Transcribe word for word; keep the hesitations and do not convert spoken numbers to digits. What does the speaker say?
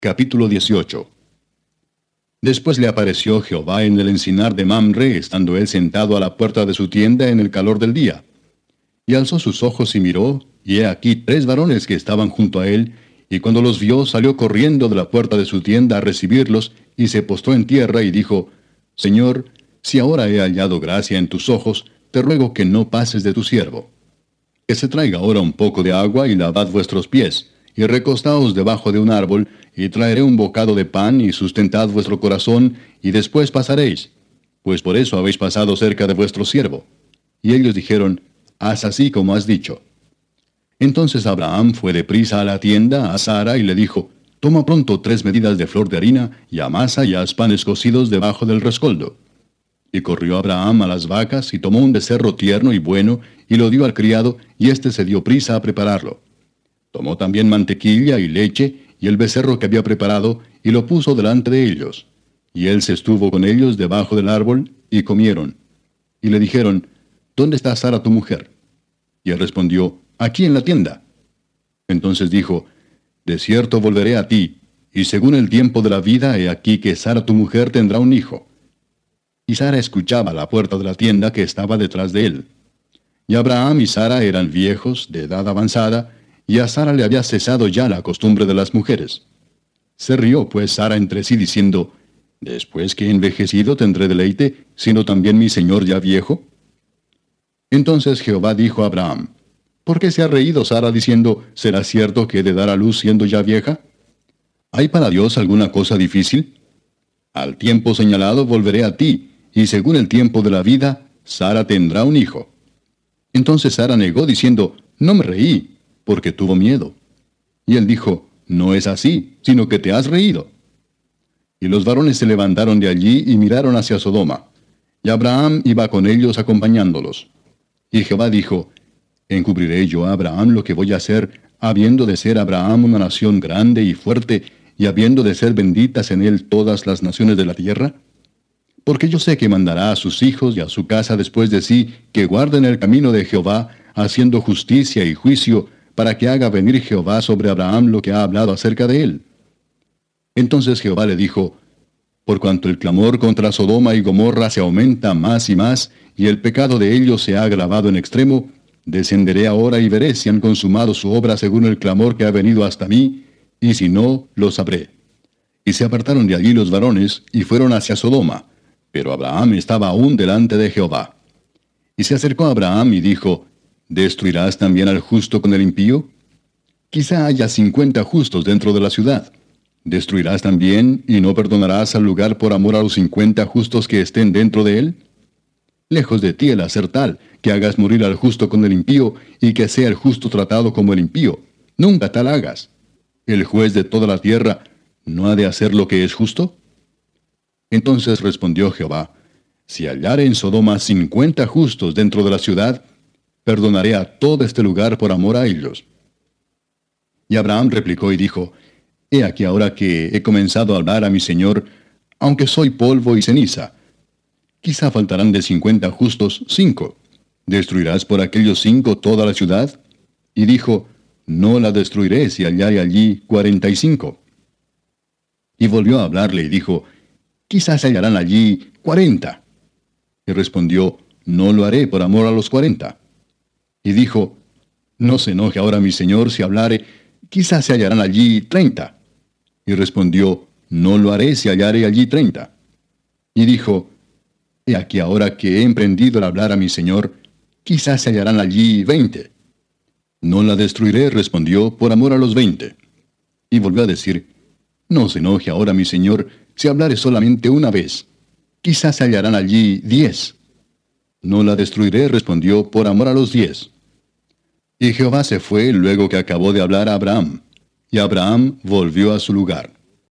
Capítulo dieciocho. Después le apareció Jehová en el encinar de Mamre, estando él sentado a la puerta de su tienda en el calor del día. Y alzó sus ojos y miró, y he aquí tres varones que estaban junto a él, y cuando los vio salió corriendo de la puerta de su tienda a recibirlos, y se postró en tierra y dijo, Señor, si ahora he hallado gracia en tus ojos, te ruego que no pases de tu siervo. Que se traiga ahora un poco de agua y lavad vuestros pies, y recostaos debajo de un árbol, y traeré un bocado de pan, y sustentad vuestro corazón, y después pasaréis, pues por eso habéis pasado cerca de vuestro siervo. Y ellos dijeron, haz así como has dicho. Entonces Abraham fue deprisa a la tienda a Sara, y le dijo, toma pronto tres medidas de flor de harina, y amasa y haz panes cocidos debajo del rescoldo. Y corrió Abraham a las vacas, y tomó un becerro tierno y bueno, y lo dio al criado, y éste se dio prisa a prepararlo. Tomó también mantequilla y leche, y el becerro que había preparado, y lo puso delante de ellos. Y él se estuvo con ellos debajo del árbol, y comieron. Y le dijeron, ¿dónde está Sara tu mujer? Y él respondió, aquí en la tienda. Entonces dijo, de cierto volveré a ti, y según el tiempo de la vida, he aquí que Sara tu mujer tendrá un hijo. Y Sara escuchaba a la puerta de la tienda que estaba detrás de él. Y Abraham y Sara eran viejos, de edad avanzada, y a Sara le había cesado ya la costumbre de las mujeres. Se rió pues Sara entre sí diciendo, ¿después que he envejecido tendré deleite, sino también mi señor ya viejo? Entonces Jehová dijo a Abraham, ¿por qué se ha reído Sara diciendo, ¿será cierto que he de dar a luz siendo ya vieja? ¿Hay para Dios alguna cosa difícil? Al tiempo señalado volveré a ti, y según el tiempo de la vida, Sara tendrá un hijo. Entonces Sara negó diciendo, no me reí, porque tuvo miedo. Y él dijo, no es así, sino que te has reído. Y los varones se levantaron de allí y miraron hacia Sodoma. Y Abraham iba con ellos acompañándolos. Y Jehová dijo, ¿encubriré yo a Abraham lo que voy a hacer, habiendo de ser Abraham una nación grande y fuerte, y habiendo de ser benditas en él todas las naciones de la tierra? Porque yo sé que mandará a sus hijos y a su casa después de sí, que guarden el camino de Jehová, haciendo justicia y juicio, para que haga venir Jehová sobre Abraham lo que ha hablado acerca de él. Entonces Jehová le dijo, por cuanto el clamor contra Sodoma y Gomorra se aumenta más y más, y el pecado de ellos se ha agravado en extremo, descenderé ahora y veré si han consumado su obra según el clamor que ha venido hasta mí, y si no, lo sabré. Y se apartaron de allí los varones, y fueron hacia Sodoma, pero Abraham estaba aún delante de Jehová. Y se acercó a Abraham y dijo, ¿destruirás también al justo con el impío? Quizá haya cincuenta justos dentro de la ciudad. ¿Destruirás también y no perdonarás al lugar por amor a los cincuenta justos que estén dentro de él? Lejos de ti el hacer tal, que hagas morir al justo con el impío, y que sea el justo tratado como el impío. Nunca tal hagas. ¿El juez de toda la tierra no ha de hacer lo que es justo? Entonces respondió Jehová, si hallare en Sodoma cincuenta justos dentro de la ciudad, perdonaré a todo este lugar por amor a ellos. Y Abraham replicó y dijo, he aquí ahora que he comenzado a hablar a mi señor, aunque soy polvo y ceniza. Quizá faltarán de cincuenta justos cinco. ¿Destruirás por aquellos cinco toda la ciudad? Y dijo, no la destruiré si hallare allí cuarenta y cinco. Y volvió a hablarle y dijo, quizás hallarán allí cuarenta. Y respondió, no lo haré por amor a los cuarenta. Y dijo, no se enoje ahora mi señor si hablare, quizás se hallarán allí treinta. Y respondió, no lo haré si hallare allí treinta. Y dijo, he aquí ahora que he emprendido el hablar a mi señor, quizás se hallarán allí veinte. No la destruiré, respondió, por amor a los veinte. Y volvió a decir, no se enoje ahora mi señor si hablare solamente una vez, quizás se hallarán allí diez. No la destruiré, respondió, por amor a los diez. Y Jehová se fue luego que acabó de hablar a Abraham, y Abraham volvió a su lugar.